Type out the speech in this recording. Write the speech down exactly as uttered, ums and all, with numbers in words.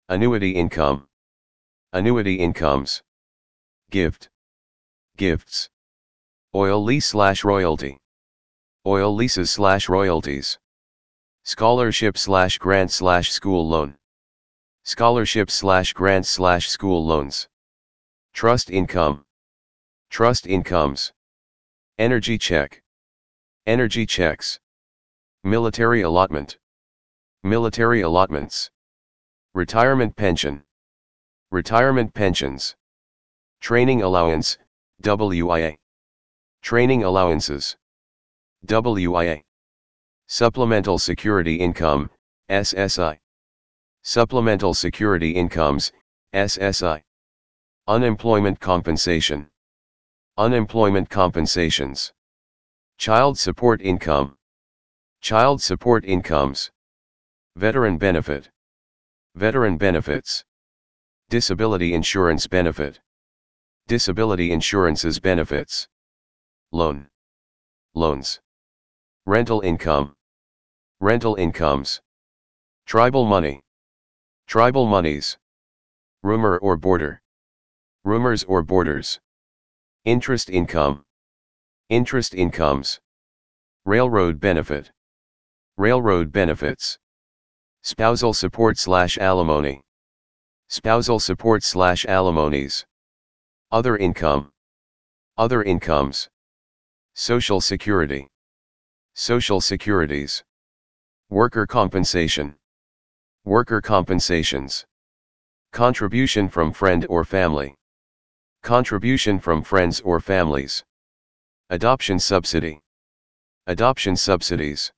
Annuity income. Annuity incomes. Gift. Gifts. Oil lease slash royalty. Oil leases slash royalties. Scholarship slash grant slash school loan. Scholarship slash grants slash school loans. Trust income. Trust incomes. Energy check. Energy checks. Military allotment. Military allotments. Retirement pension. Retirement pensions. Training allowance, W I A. Training allowances. W I A. Supplemental security income, S S I. Supplemental security incomes, S S I. Unemployment compensation. Unemployment compensations. Child support income. Child support incomes. Veteran benefit. Veteran benefits. Disability insurance benefit. Disability insurance's benefits. Loan. Loans. Rental income. Rental incomes. Tribal money. Tribal monies. Rumor or border. Rumors or borders. Interest income. Interest incomes. Railroad benefit. Railroad benefits. Spousal support slash alimony. Spousal support slash alimonies. Other income. Other incomes. Social security. Social securities. Worker compensation. Worker compensations. Contribution from friend or family. Contribution from friends or families. Adoption subsidy. Adoption subsidies.